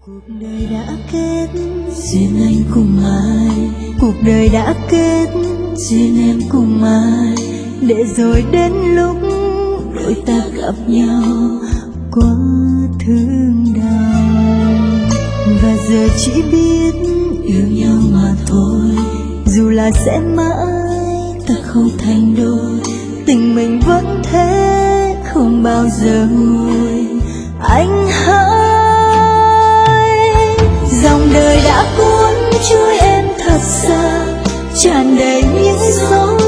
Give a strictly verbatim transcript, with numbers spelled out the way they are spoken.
Cuộc đời đã kết duyên anh cùng ai, cuộc đời đã kết duyên em cùng ai, để rồi đến lúc đôi ta gặp nhau quá thương đau. Và giờ chỉ biết yêu nhau mà thôi, dù là sẽ mãi ta không thành đôi, tình mình vẫn thế không bao giờ nguôi. Anh hỡi, dòng đời đã cuốn trôi em thật xa, tràn đầy những gió